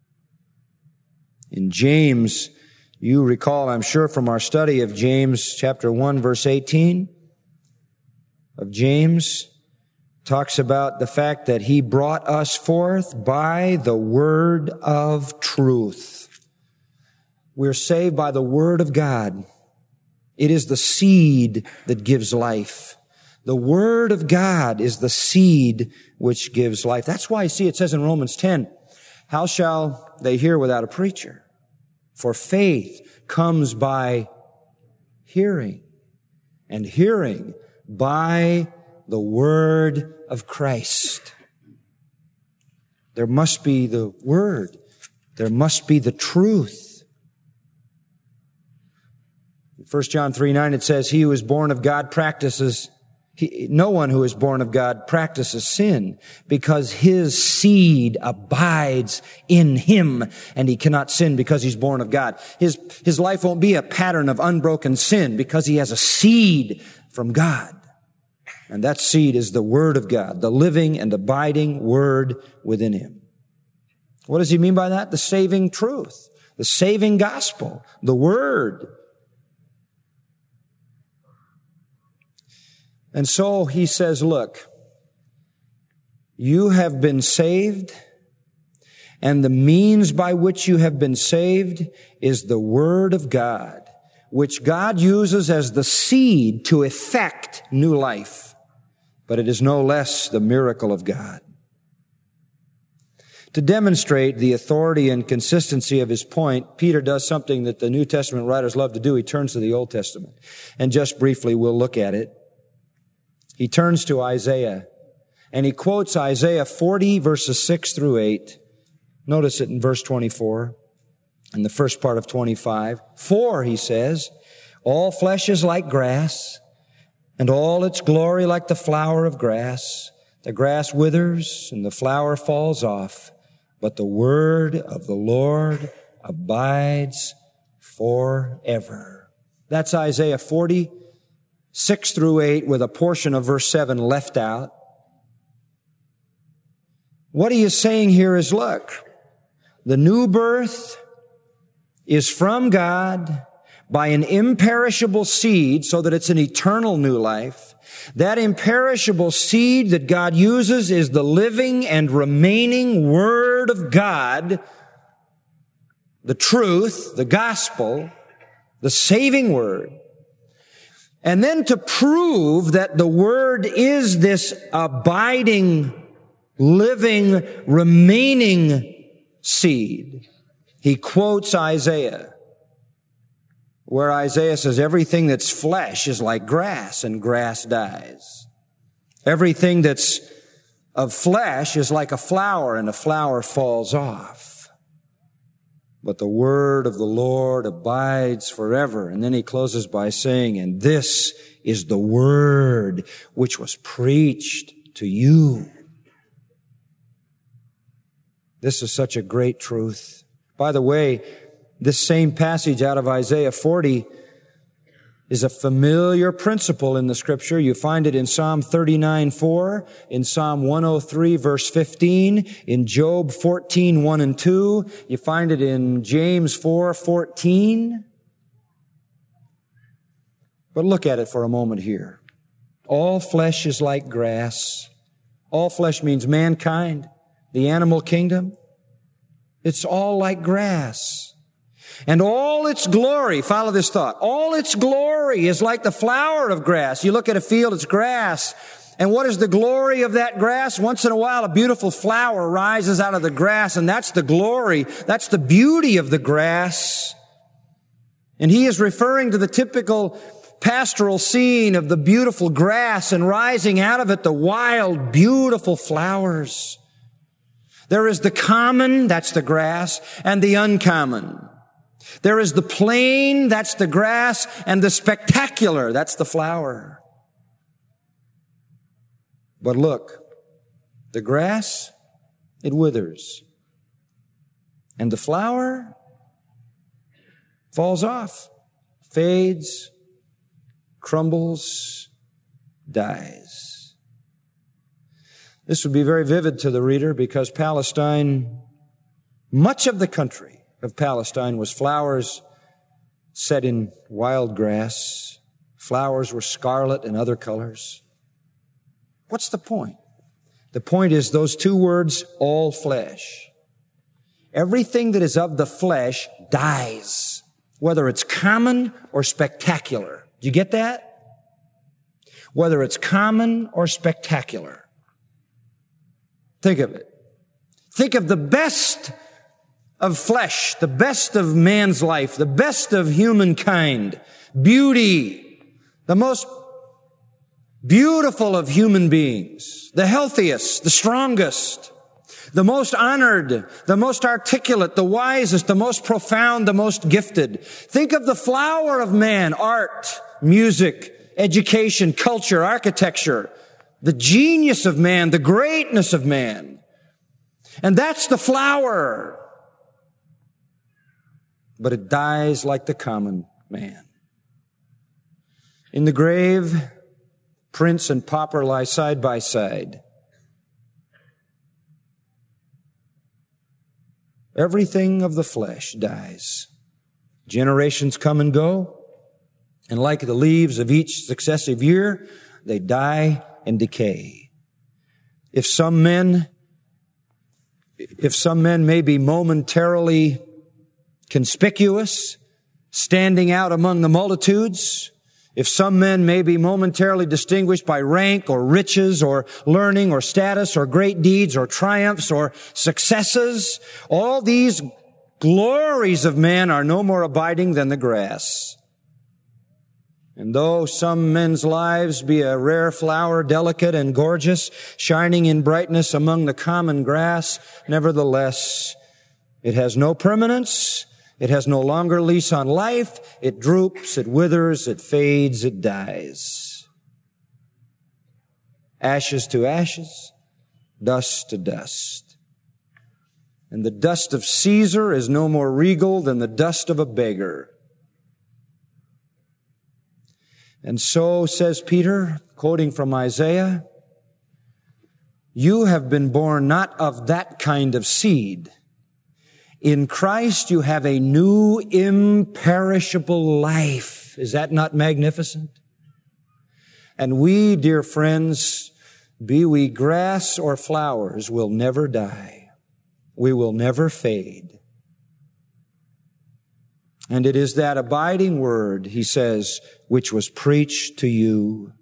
In James, you recall, I'm sure, from our study of James chapter one, verse eighteen of James, talks about the fact that He brought us forth by the word of truth. We're saved by the word of God. It is the seed that gives life. The word of God is the seed which gives life. That's why, see, it says in Romans ten, how shall they hear without a preacher? For faith comes by hearing, and hearing by the word of Christ. There must be the word. There must be the truth. In First John three nine, it says, he who is born of God practices, he, no one who is born of God practices sin, because his seed abides in him, and he cannot sin because he's born of God. His, his life won't be a pattern of unbroken sin because he has a seed from God. And that seed is the Word of God, the living and abiding Word within him. What does he mean by that? The saving truth, the saving gospel, the Word. And so he says, look, you have been saved, and the means by which you have been saved is the Word of God, which God uses as the seed to effect new life. But it is no less the miracle of God. To demonstrate the authority and consistency of his point, Peter does something that the New Testament writers love to do. He turns to the Old Testament. And just briefly, we'll look at it. He turns to Isaiah, and he quotes Isaiah forty, verses six through eight. Notice it in verse twenty-four, in the first part of twenty-five. For, he says, all flesh is like grass, and all its glory like the flower of grass. The grass withers, and the flower falls off, but the word of the Lord abides forever. That's Isaiah forty, six through eight, with a portion of verse seven left out. What he is saying here is, look, the new birth is from God by an imperishable seed, so that it's an eternal new life. That imperishable seed that God uses is the living and remaining Word of God, the truth, the gospel, the saving Word. And then to prove that the Word is this abiding, living, remaining seed, he quotes Isaiah, where Isaiah says everything that's flesh is like grass, and grass dies. Everything that's of flesh is like a flower, and a flower falls off. But the word of the Lord abides forever. And then he closes by saying, and this is the word which was preached to you. This is such a great truth. By the way, this same passage out of Isaiah forty is a familiar principle in the Scripture. You find it in Psalm thirty-nine four, in Psalm one oh three verse fifteen, in Job fourteen one and two. You find it in James four fourteen. But look at it for a moment here. All flesh is like grass. All flesh means mankind, the animal kingdom. It's all like grass. And all its glory, follow this thought, all its glory is like the flower of grass. You look at a field, it's grass. And what is the glory of that grass? Once in a while, a beautiful flower rises out of the grass, and that's the glory. That's the beauty of the grass. And he is referring to the typical pastoral scene of the beautiful grass, and rising out of it the wild, beautiful flowers. There is the common, that's the grass, and the uncommon. There is the plain, that's the grass, and the spectacular, that's the flower. But look, the grass, it withers. And the flower falls off, fades, crumbles, dies. This would be very vivid to the reader, because Palestine, much of the country of Palestine was flowers set in wild grass. Flowers were scarlet and other colors. What's the point? The point is those two words, all flesh. Everything that is of the flesh dies, whether it's common or spectacular. Do you get that? Whether it's common or spectacular. Think of it. Think of the best of flesh, the best of man's life, the best of humankind, beauty, the most beautiful of human beings, the healthiest, the strongest, the most honored, the most articulate, the wisest, the most profound, the most gifted. Think of the flower of man, art, music, education, culture, architecture, the genius of man, the greatness of man. And that's the flower. But it dies like the common man. In the grave, Prince and pauper lie side by side. Everything of the flesh dies. Generations come and go, and like the leaves of each successive year, they die and decay. If some men, if some men may be momentarily conspicuous, standing out among the multitudes, if some men may be momentarily distinguished by rank or riches or learning or status or great deeds or triumphs or successes, all these glories of man are no more abiding than the grass. And though some men's lives be a rare flower, delicate and gorgeous, shining in brightness among the common grass, nevertheless, it has no permanence. It has no longer lease on life. It droops, it withers, it fades, it dies. Ashes to ashes, dust to dust. And the dust of Caesar is no more regal than the dust of a beggar. And so, says Peter, quoting from Isaiah, you have been born not of that kind of seed. In Christ you have a new imperishable life. Is that not magnificent? And we, dear friends, be we grass or flowers, will never die. We will never fade. And it is that abiding word, he says, which was preached to you.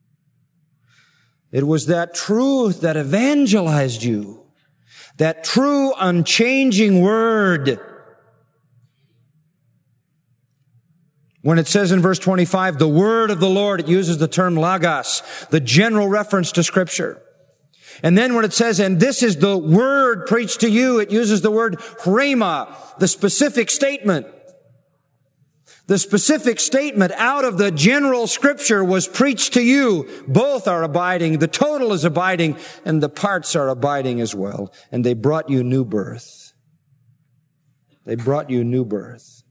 It was that truth that evangelized you. That true, unchanging word. When it says in verse twenty-five, the word of the Lord, it uses the term logos, the general reference to Scripture. And then when it says, and this is the word preached to you, it uses the word rhema, the specific statement. The specific statement out of the general Scripture was preached to you. Both are abiding. The total is abiding, and the parts are abiding as well. And they brought you new birth. They brought you new birth.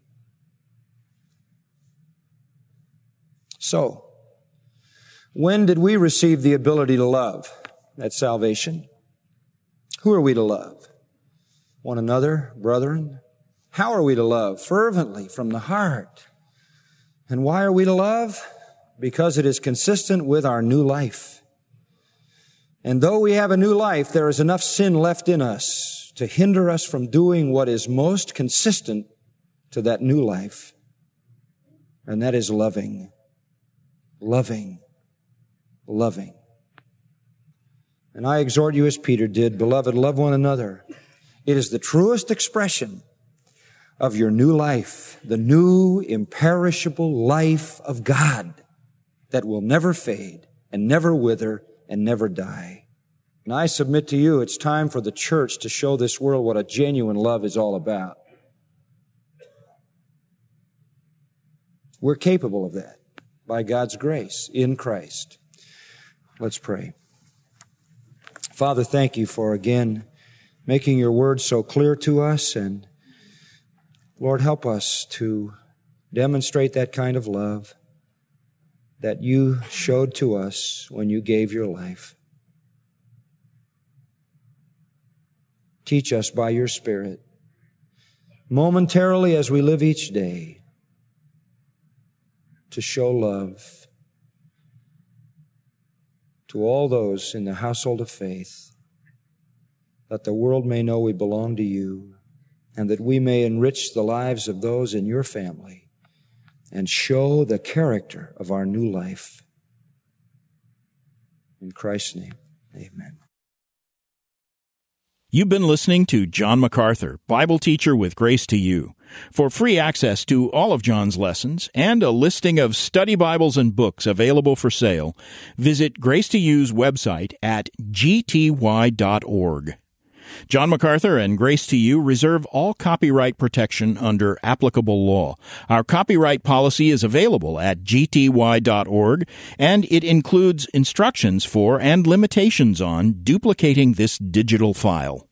So, when did we receive the ability to love at salvation? Who are we to love? One another, brethren. How are we to love? Fervently, from the heart. And why are we to love? Because it is consistent with our new life. And though we have a new life, there is enough sin left in us to hinder us from doing what is most consistent to that new life. And that is loving. Loving. Loving. And I exhort you as Peter did, beloved, love one another. It is the truest expression of your new life, the new imperishable life of God that will never fade and never wither and never die. And I submit to you, it's time for the church to show this world what a genuine love is all about. We're capable of that by God's grace in Christ. Let's pray. Father, thank you for again making your word so clear to us, and Lord, help us to demonstrate that kind of love that you showed to us when you gave your life. Teach us by your Spirit, momentarily as we live each day, to show love to all those in the household of faith, that the world may know we belong to you, and that we may enrich the lives of those in your family and show the character of our new life. In Christ's name, amen. You've been listening to John MacArthur, Bible teacher with Grace to You. For free access to all of John's lessons and a listing of study Bibles and books available for sale, visit Grace to You's website at g t y dot org. John MacArthur and Grace to You reserve all copyright protection under applicable law. Our copyright policy is available at g t y dot org, and it includes instructions for and limitations on duplicating this digital file.